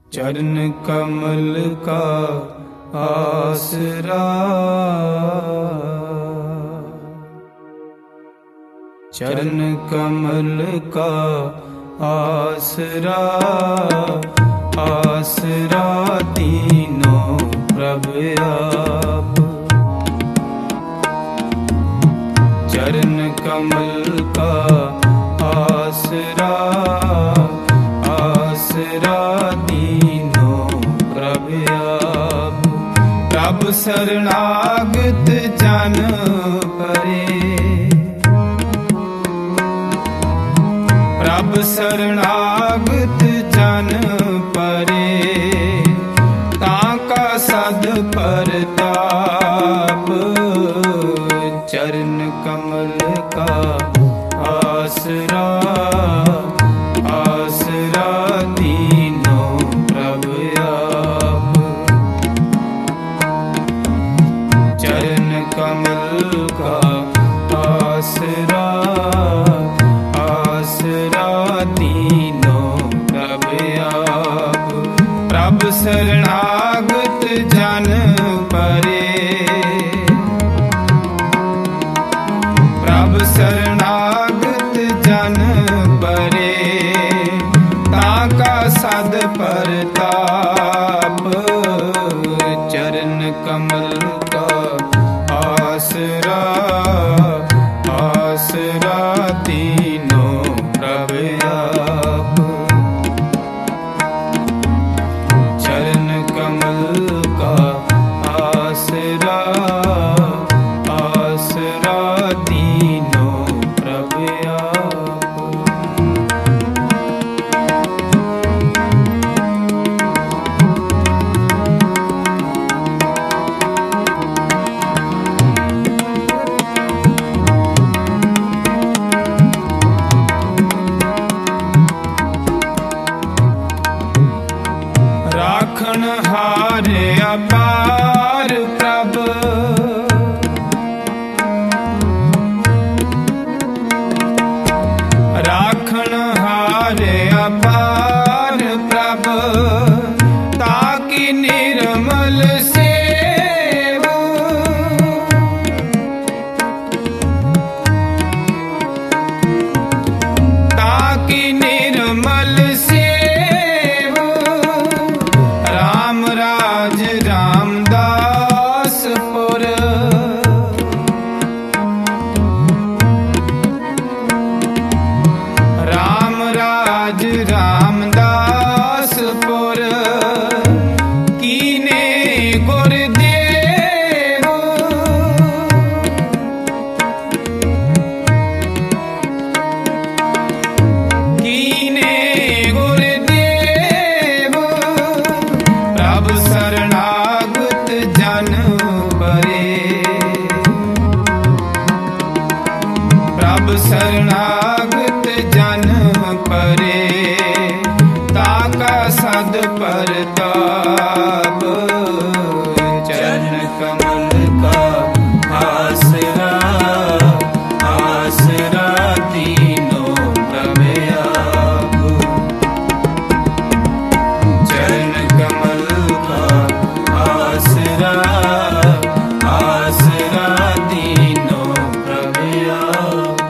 चरण कमल का आसरा, चरण कमल का आसरा, आसरा तीनों प्रभु आप। चरण कमल का आसरा, आसरा तीनों प्रभु आप। प्रभु शरणागत जन परे, प्रभु शरणागत जन परे, ताका सद परताप। चरण कमल का आसरा, आसरा तीनों प्रभु आप। चरण कमल का आसरा, आसरा तीनों प्रभु आप। प्रभु शरणागत जन परे, प्रभु शरणागत जन परे, ताका सद परताप। चरण कमल का आसरा, आसरा तीनों प्रभु आप। चरण कमल का आसरा, आसरा तीनों प्रभु आप। राखन हारे अपार प्रभु, राखन हारे अपार प्रभु, ताकि निर्मल सेव, ताकि निर्मल सेव। राम राज रामदास पुर, राम राज रामदास पुर, कीने गुरदेव। कीने गुरदेव, प्रभु शरणागत जन परे, प्रभु शरणागत जन परे, ताका सद परताप। चरण कमल का आसरा, आसरा तीनों प्रभु आप। चरण कमल का आसरा, आसरा तीनों प्रभु आप।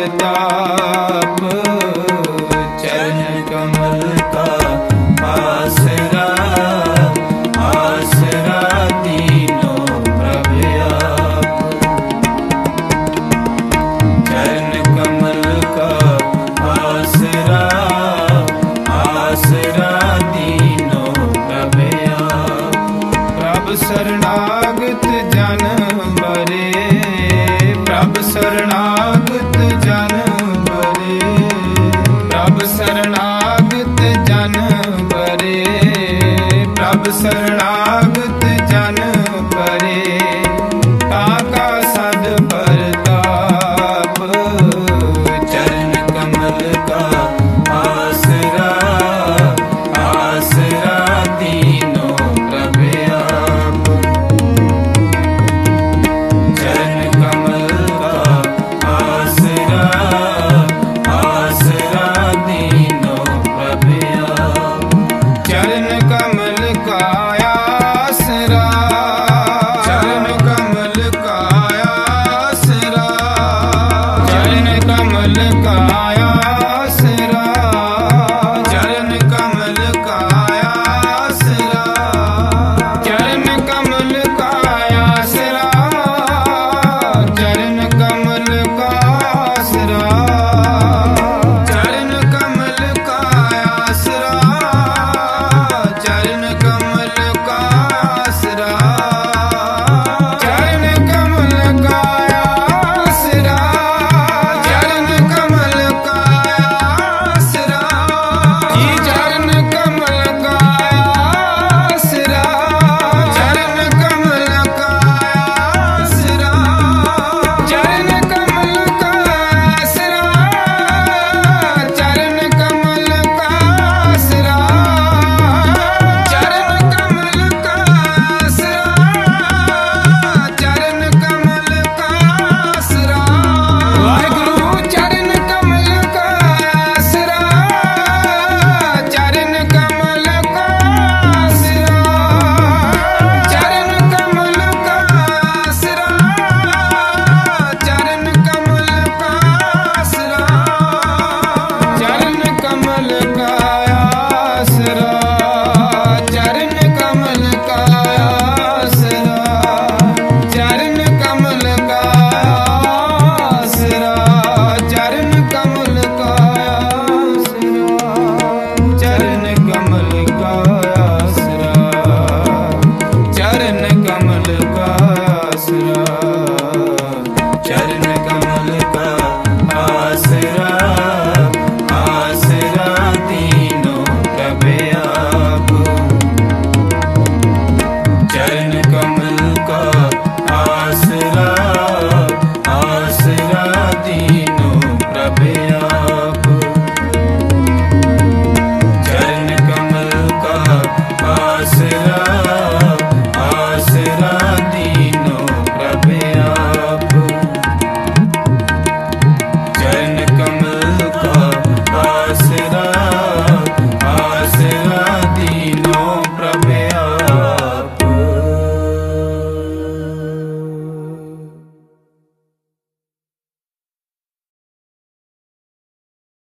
अवतार